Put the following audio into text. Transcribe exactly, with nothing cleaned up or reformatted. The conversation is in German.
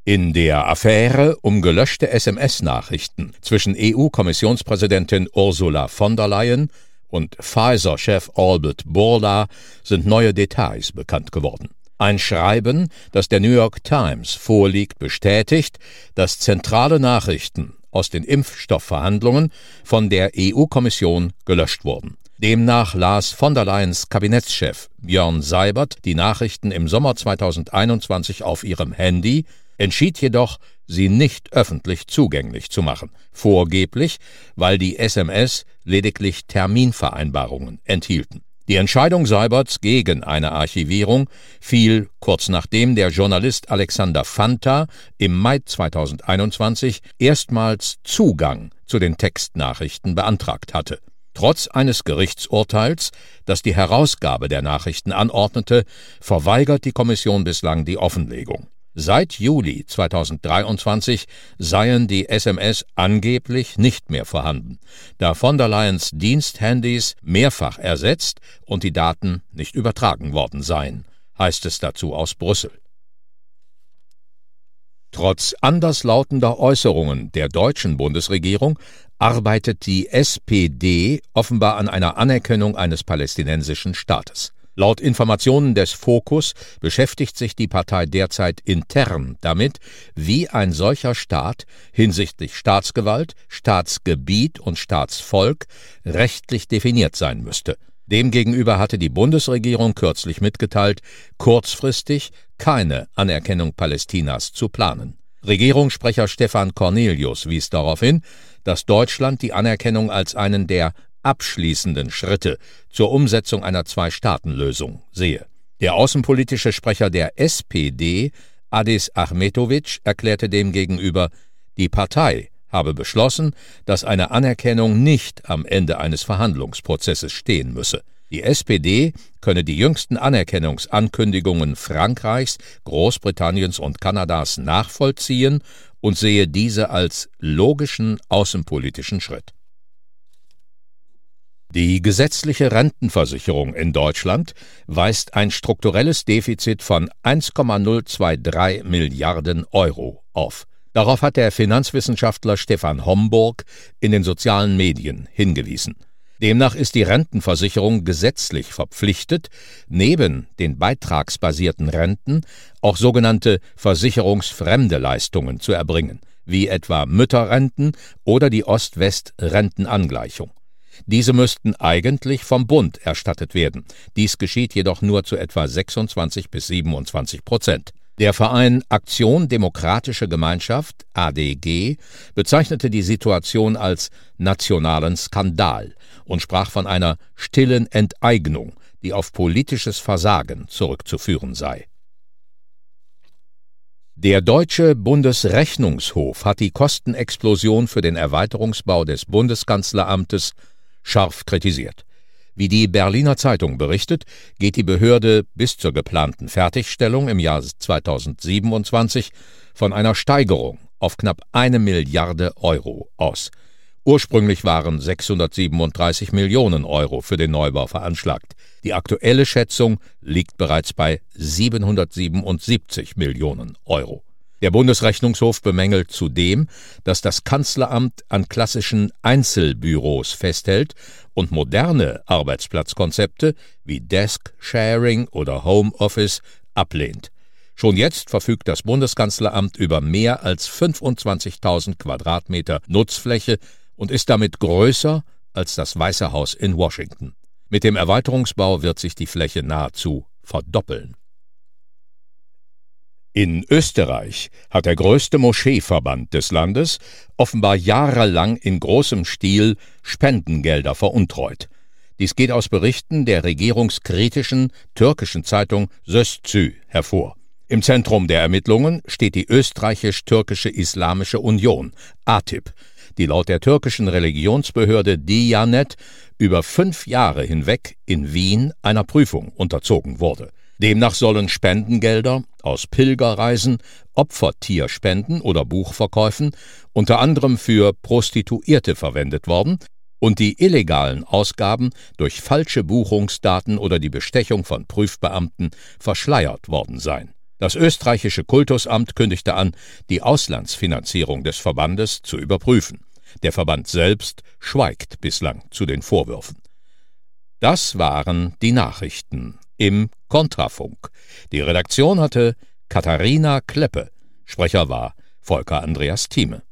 In der Affäre um gelöschte S M S-Nachrichten zwischen E U-Kommissionspräsidentin Ursula von der Leyen und Pfizer-Chef Albert Bourla sind neue Details bekannt geworden. Ein Schreiben, das der New York Times vorliegt, bestätigt, dass zentrale Nachrichten aus den Impfstoffverhandlungen von der E U-Kommission gelöscht wurden. Demnach las von der Leyens Kabinettschef Björn Seibert die Nachrichten im Sommer zweitausendeinundzwanzig auf ihrem Handy, entschied jedoch, sie nicht öffentlich zugänglich zu machen, vorgeblich, weil die S M S lediglich Terminvereinbarungen enthielten. Die Entscheidung Seiberts gegen eine Archivierung fiel kurz nachdem der Journalist Alexander Fanta im Mai zweitausendeinundzwanzig erstmals Zugang zu den Textnachrichten beantragt hatte. Trotz eines Gerichtsurteils, das die Herausgabe der Nachrichten anordnete, verweigert die Kommission bislang die Offenlegung. Seit Juli zweitausenddreiundzwanzig seien die S M S angeblich nicht mehr vorhanden, da von der Leyens Diensthandys mehrfach ersetzt und die Daten nicht übertragen worden seien, heißt es dazu aus Brüssel. Trotz anderslautender Äußerungen der deutschen Bundesregierung arbeitet die S P D offenbar an einer Anerkennung eines palästinensischen Staates. Laut Informationen des Focus beschäftigt sich die Partei derzeit intern damit, wie ein solcher Staat hinsichtlich Staatsgewalt, Staatsgebiet und Staatsvolk rechtlich definiert sein müsste. Demgegenüber hatte die Bundesregierung kürzlich mitgeteilt, kurzfristig keine Anerkennung Palästinas zu planen. Regierungssprecher Stefan Cornelius wies darauf hin, dass Deutschland die Anerkennung als einen der abschließenden Schritte zur Umsetzung einer Zwei-Staaten-Lösung sehe. Der außenpolitische Sprecher der S P D, Adis Ahmetovic, erklärte demgegenüber, die Partei habe beschlossen, dass eine Anerkennung nicht am Ende eines Verhandlungsprozesses stehen müsse. Die S P D könne die jüngsten Anerkennungsankündigungen Frankreichs, Großbritanniens und Kanadas nachvollziehen und sehe diese als logischen außenpolitischen Schritt. Die gesetzliche Rentenversicherung in Deutschland weist ein strukturelles Defizit von eins Komma null drei zwei Milliarden Euro auf. Darauf hat der Finanzwissenschaftler Stefan Homburg in den sozialen Medien hingewiesen. Demnach ist die Rentenversicherung gesetzlich verpflichtet, neben den beitragsbasierten Renten auch sogenannte versicherungsfremde Leistungen zu erbringen, wie etwa Mütterrenten oder die Ost-West-Rentenangleichung. Diese müssten eigentlich vom Bund erstattet werden. Dies geschieht jedoch nur zu etwa sechsundzwanzig bis siebenundzwanzig Prozent. Der Verein Aktion Demokratische Gemeinschaft, A D G, bezeichnete die Situation als nationalen Skandal und sprach von einer stillen Enteignung, die auf politisches Versagen zurückzuführen sei. Der Deutsche Bundesrechnungshof hat die Kostenexplosion für den Erweiterungsbau des Bundeskanzleramtes scharf kritisiert. Wie die Berliner Zeitung berichtet, geht die Behörde bis zur geplanten Fertigstellung im Jahr zweitausendsiebenundzwanzig von einer Steigerung auf knapp eine Milliarde Euro aus. Ursprünglich waren sechshundertsiebenunddreißig Millionen Euro für den Neubau veranschlagt. Die aktuelle Schätzung liegt bereits bei siebenhundertsiebenundsiebzig Millionen Euro. Der Bundesrechnungshof bemängelt zudem, dass das Kanzleramt an klassischen Einzelbüros festhält und moderne Arbeitsplatzkonzepte wie Desk-Sharing oder Homeoffice ablehnt. Schon jetzt verfügt das Bundeskanzleramt über mehr als fünfundzwanzigtausend Quadratmeter Nutzfläche und ist damit größer als das Weiße Haus in Washington. Mit dem Erweiterungsbau wird sich die Fläche nahezu verdoppeln. In Österreich hat der größte Moscheeverband des Landes offenbar jahrelang in großem Stil Spendengelder veruntreut. Dies geht aus Berichten der regierungskritischen türkischen Zeitung Sözcü hervor. Im Zentrum der Ermittlungen steht die österreichisch-türkische Islamische Union, A T I P, die laut der türkischen Religionsbehörde Diyanet über fünf Jahre hinweg in Wien einer Prüfung unterzogen wurde. Demnach sollen Spendengelder aus Pilgerreisen, Opfertierspenden oder Buchverkäufen unter anderem für Prostituierte verwendet worden und die illegalen Ausgaben durch falsche Buchungsdaten oder die Bestechung von Prüfbeamten verschleiert worden sein. Das österreichische Kultusamt kündigte an, die Auslandsfinanzierung des Verbandes zu überprüfen. Der Verband selbst schweigt bislang zu den Vorwürfen. Das waren die Nachrichten im Kontrafunk. Die Redaktion hatte Katharina Kleppe. Sprecher war Volker Andreas Thieme.